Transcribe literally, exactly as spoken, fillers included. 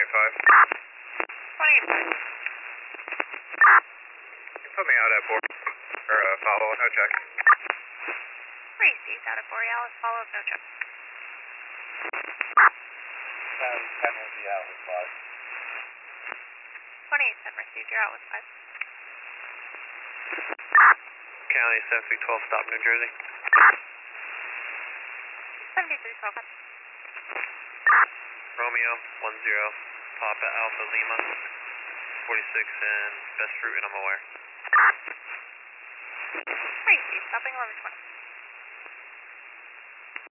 twenty-five. twenty-five. You put me out at board, or uh, follow, no check. Received out of Borealis, followed, no check. County ten will be out with five. twenty-eight ten received, you're out with five. County seven twelve, stop New Jersey. seventy-three twelve. Romeo, one zero, Papa Alpha Lima, forty-six and best fruit and I'm aware. Received, stopping eleven twenty.